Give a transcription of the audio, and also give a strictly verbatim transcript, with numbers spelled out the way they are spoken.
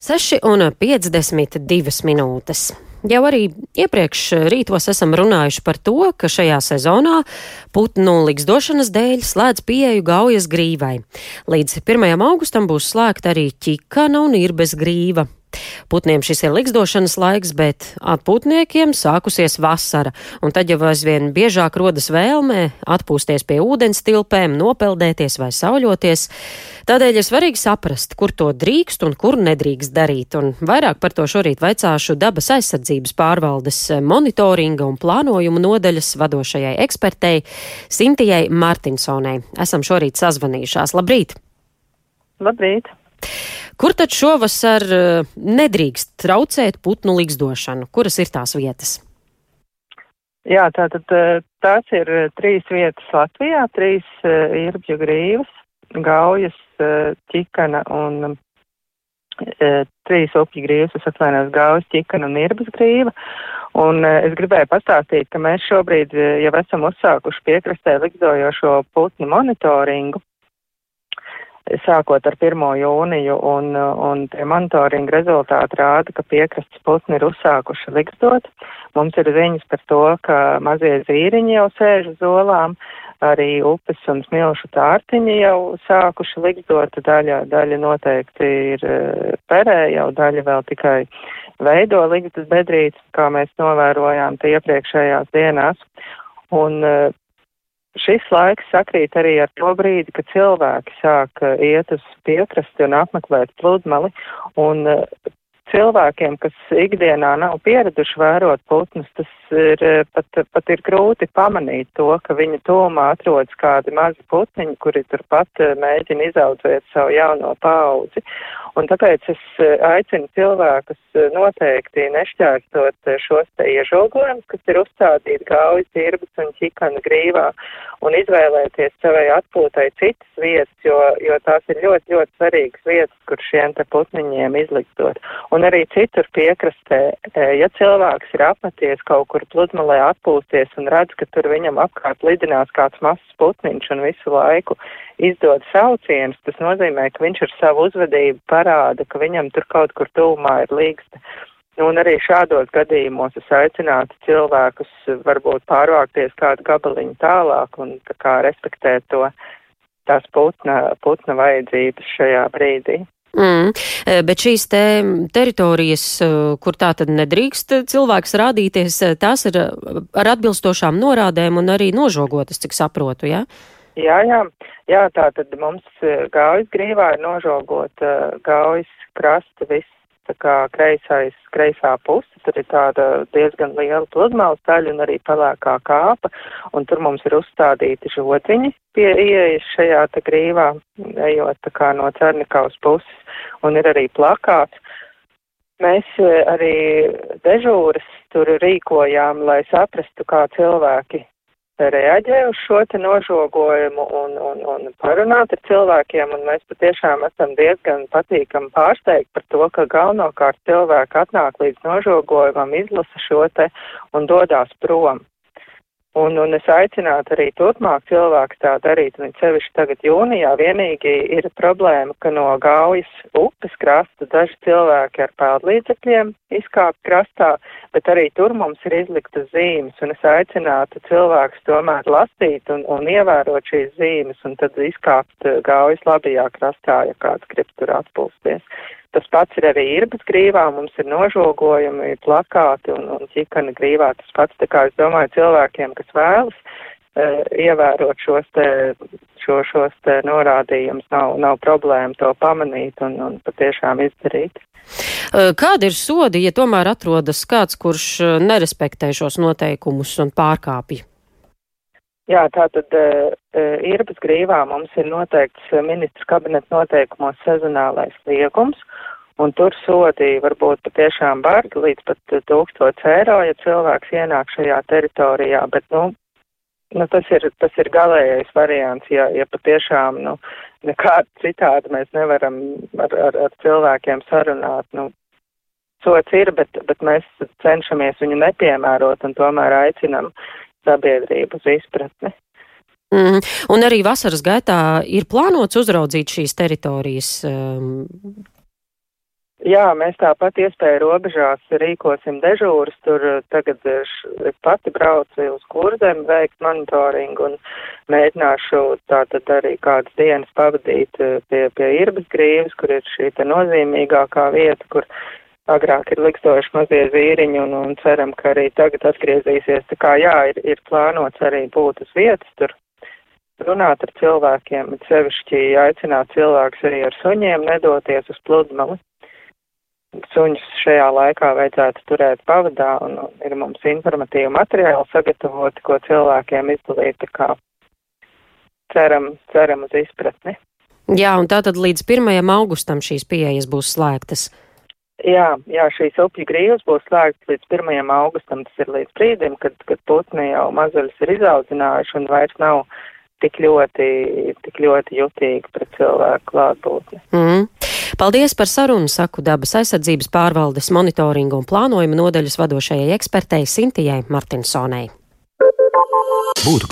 seši un piecdesmit divas minūtes. Jau arī iepriekš rītos esam runājuši par to, ka šajā sezonā putnu ligzdošanas dēļ slēdz pieeju Gaujas grīvai. Līdz pirmajam augustam būs slēgta arī Ķikana un Irbes grīva. Putniem šis ir ligzdošanas laiks, bet atpūtniekiem sākusies vasara, un tad jau aizvien biežāk rodas vēlme atpūsties pie ūdens tilpēm, nopeldēties vai sauļoties. Tādēļ ir svarīgi saprast, kur to drīkst un kur nedrīkst darīt, un vairāk par to šorīt vaicāšu dabas aizsardzības pārvaldes monitoringa un plānojumu nodaļas vadošajai ekspertei Sintijai Martinsonai. Esam šorīt sazvanījušās. Labrīt! Labrīt! Kur tad šovasar nedrīkst traucēt putnu ligzdošanu? Kuras ir tās vietas? Jā, tātad tās ir trīs vietas Latvijā, trīs Irbju grīvas, Gaujas, Ķikana un e, trīs upju grīvas, es atvainojos, Gaujas, Ķikana un Irbes grīva. Un e, es gribēju pastāstīt, ka mēs šobrīd jau esam uzsākuši piekrastē ligzdojošo putnu monitoringu, sākot ar pirmo jūniju, un, un tie monitoringa rezultāti rāda, ka piekrastes putni ir uzsākuši ligzdot. Mums ir ziņas par to, ka mazie zīriņi jau sēž uz olām, arī upes un smilšu tārtiņi jau sākuši ligzdot, daļa, daļa noteikti ir perē, jau daļa vēl tikai veido ligzdas bedrītes, kā mēs novērojām tie iepriekšējās dienās. Un šis laiks sakrīt arī ar to brīdi, kad cilvēki sāk iet uz piekrasti un apmeklēt pludmali, un cilvēkiem, kas ikdienā nav pieraduši vērot putnus, tas ir pat, pat ir grūti pamanīt to, ka viņa tūmā atrodas kādi mazi putniņi, kuri turpat mēģina izaudzēt savu jauno paudzi. Un tāpēc es aicinu cilvēkus noteikti nešķērstot šos te iežogojumus, kas ir uzstādīti Gaujas, Irbes un Ķikana grīvā, un izvēlēties savai atpūtai citas vietas, jo, jo tās ir ļoti, ļoti svarīgas vietas, kur šiem te putniņiem izligdot. Un arī citur piekrastē, ja cilvēks ir apmeties kaut kur pludmalē atpūsties un redz, ka tur viņam apkārt lidinās kāds mazs putniņš un visu laiku izdod saucienus, tas nozīmē, ka viņš ar savu uzvedību parāda, ka viņam tur kaut kur tuvumā ir līgsta. Un arī šādos gadījumos es aicinātu cilvēkus varbūt pārvākties kādu gabaliņu tālāk un tā kā respektēt to tās putna, putna vajadzības šajā brīdī. Mm, bet šīs te teritorijas, kur tā tad nedrīkst cilvēks rādīties, tās ir ar atbilstošām norādēm un arī nožogotas, cik saprotu, jā? Jā, jā, jā, tā tad mums Gaujas grīvā ir nožogota Gaujas krasta viss, tā kā kreisais, kreisā puse, tur ir tāda diezgan liela pludmales daļa un arī pelēkā kāpa, un tur mums ir uzstādīti žodziņi pie ieejas šajā te grīvā, ejot tā kā no Cernikavas puses, un ir arī plakāts. Mēs arī dežūras tur rīkojām, lai saprastu, kā cilvēki reaģē uz šo te nožogojumu un, un, un parunāt ar cilvēkiem, un mēs patiešām esam diezgan patīkami pārsteigti par to, ka galvenokārt cilvēki atnāk līdz nožogojumam, izlasa šo te un dodās prom. Un, un es aicinātu arī turpmāk cilvēku tā darīt, un sevišķi tagad jūnijā vienīgi ir problēma, ka no Gaujas upes krasta daži cilvēki ar peldlīdzekļiem izkāp krastā, bet arī tur mums ir izliktas zīmes, un es aicinātu cilvēkus tomēr lasīt un, un ievērot šīs zīmes, un tad izkāpt Gaujas labajā krastā, ja kāds grib tur atpūsties. Tas pats ir arī Irbes grīvā, mums ir nožogojumi, plakāti un, un Ķikana grīvā. Tas pats, tā kā es domāju, cilvēkiem, kas vēlas e, ievērot šos te, šo, šos te norādījumus, nav, nav problēma to pamanīt un, un patiešām izdarīt. Kādi ir sodi, ja tomēr atrodas kāds, kurš nerespektē šos noteikumus un pārkāpja? Jā, tātad uh, Irbes grīvā mums ir noteikts ministru kabineta noteikumos sezonālais liegums, un tur sodi varbūt patiešām bargi līdz pat tūkstots eiro, ja cilvēks ienāk šajā teritorijā, bet, nu, nu tas ir, tas ir galējais variants, ja, ja patiešām, nu, nekādi citādi mēs nevaram ar, ar, ar cilvēkiem sarunāt, nu, sots ir, bet, bet mēs cenšamies viņu nepiemērot un tomēr aicinam sabiedrību uz izpratni. Mm, un arī vasaras gaitā ir plānots uzraudzīt šīs teritorijas? Um... Jā, mēs tāpat iespēju robežās rīkosim dežūras, tur tagad es pati braucu uz Kurzemi veikt monitoringu un mēģināšu tātad arī kādas dienas pavadīt pie, pie Irbas grīvas, kur ir šī te nozīmīgākā vieta, kur agrāk ir likstojuši mazie zīriņi un, un ceram, ka arī tagad atgriezīsies. Tā kā jā, ir, ir plānots arī būt uz vietas tur, runāt ar cilvēkiem, bet sevišķi aicināt cilvēkus arī ar suņiem nedoties uz pludmali. Suņus šajā laikā vajadzētu turēt pavadā un ir mums informatīvi materiāli sagatavoti, ko cilvēkiem izdalīt, tā kā ceram, ceram uz izpratni. Jā, un tātad līdz pirmajam augustam šīs pieejas būs slēgtas. Jā, jā, šīs upju grīvas būs slēgtas līdz pirmajam augustam, tas ir līdz brīdim, kad, kad putni jau mazuļus ir izaudzinājuši un vairs nav tik ļoti, tik ļoti jutīgi pret cilvēku klātbūtni. Mm. Paldies par sarunu, saku Dabas aizsardzības pārvaldes monitoringu un plānojuma nodaļas vadošajai ekspertei Sintijai Martinsonei. Būtu